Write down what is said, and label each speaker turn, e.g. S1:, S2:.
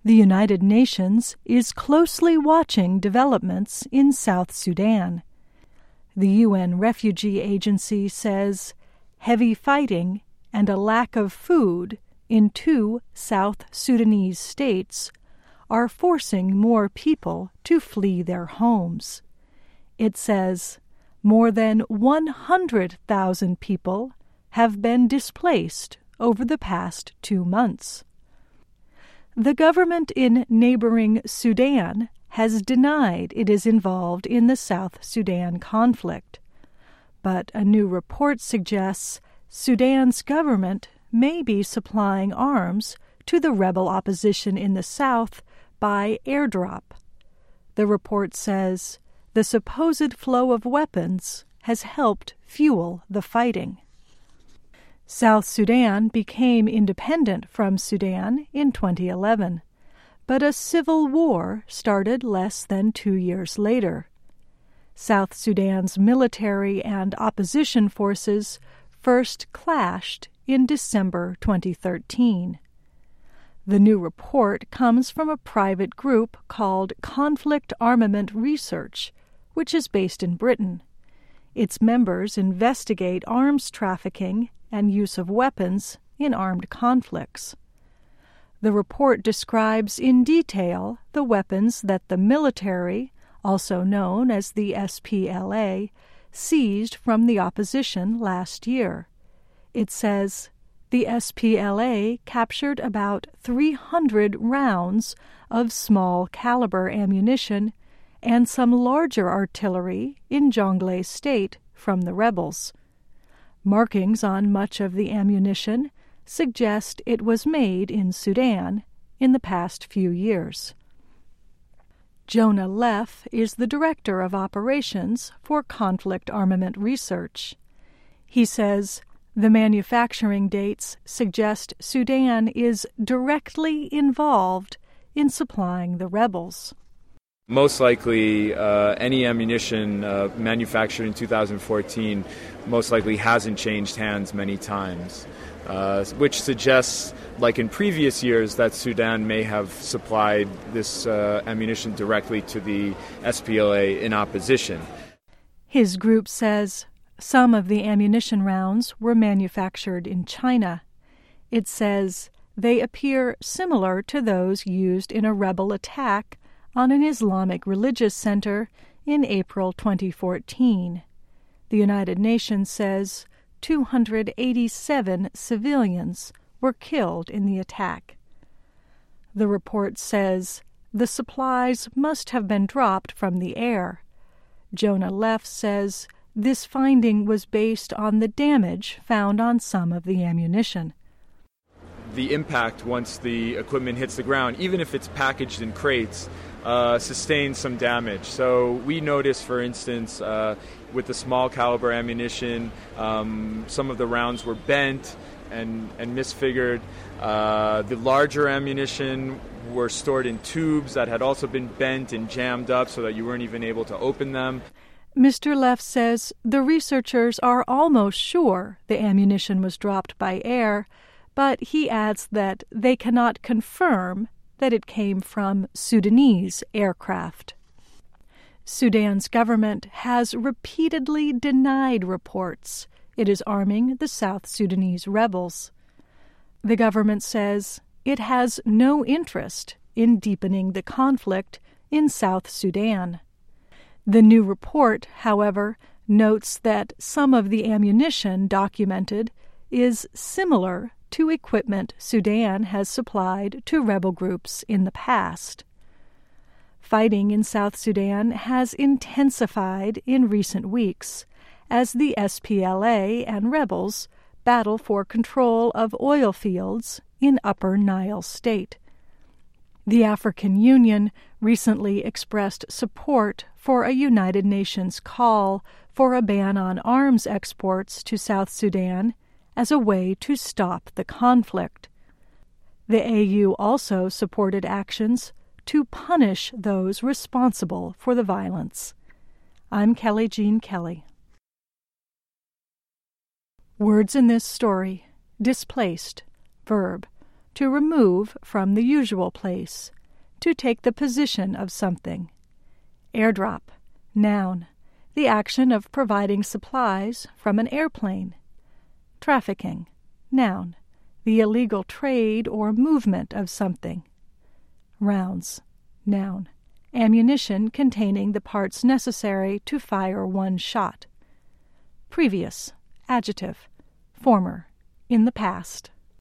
S1: The United Nations is closely watching developments in South Sudan. The UN Refugee Agency says heavy fighting and a lack of food in 2 South Sudanese states are forcing more people to flee their homes. It says more than 100,000 people have been displaced over the past 2 months. The government in neighboring Sudan has denied it is involved in the South Sudan conflict, but a new report suggests Sudan's government may be supplying arms to the rebel opposition in the south by airdrop. The report says the supposed flow of weapons has helped fuel the fighting. South Sudan became independent from Sudan in 2011, but a civil war started less than 2 years later. South Sudan's military and opposition forces first clashed in December 2013. The new report comes from a private group called Conflict Armament Research, which is based in Britain. Its members investigate arms trafficking and use of weapons in armed conflicts. The report describes in detail the weapons that the military, also known as the SPLA, seized from the opposition last year. It says the SPLA captured about 300 rounds of small-caliber ammunition and some larger artillery in Jonglei State from the rebels. Markings on much of the ammunition suggest it was made in Sudan in the past few years. Jonah Leff is the Director of Operations for Conflict Armament Research. He says the manufacturing dates suggest Sudan is directly involved in supplying the rebels.
S2: Most likely, any ammunition manufactured in 2014 most likely hasn't changed hands many times, which suggests, like in previous years, that Sudan may have supplied this ammunition directly to the SPLA in opposition.
S1: His group says some of the ammunition rounds were manufactured in China. It says they appear similar to those used in a rebel attack on an Islamic religious center in April 2014. The United Nations says 287 civilians were killed in the attack. The report says the supplies must have been dropped from the air. Jonah Leff says this finding was based on the damage found on some of the ammunition.
S2: The impact once the equipment hits the ground, even if it's packaged in crates, sustains some damage. So we noticed, for instance, with the small caliber ammunition, some of the rounds were bent and misfigured. The larger ammunition were stored in tubes that had also been bent and jammed up so that you weren't even able to open them.
S1: Mr. Leff says the researchers are almost sure the ammunition was dropped by air, but he adds that they cannot confirm that it came from Sudanese aircraft. Sudan's government has repeatedly denied reports it is arming the South Sudanese rebels. The government says it has no interest in deepening the conflict in South Sudan. The new report, however, notes that some of the ammunition documented is similar to equipment Sudan has supplied to rebel groups in the past. Fighting in South Sudan has intensified in recent weeks as the SPLA and rebels battle for control of oil fields in Upper Nile State. The African Union recently expressed support for a United Nations call for a ban on arms exports to South Sudan as a way to stop the conflict. The AU also supported actions to punish those responsible for the violence. I'm Kelly Jean Kelly. Words in this story: displaced, verb, to remove from the usual place, to take the position of something. Airdrop, noun, the action of providing supplies from an airplane. Trafficking, noun, the illegal trade or movement of something. Rounds, noun, ammunition containing the parts necessary to fire one shot. Previous, adjective, former, in the past.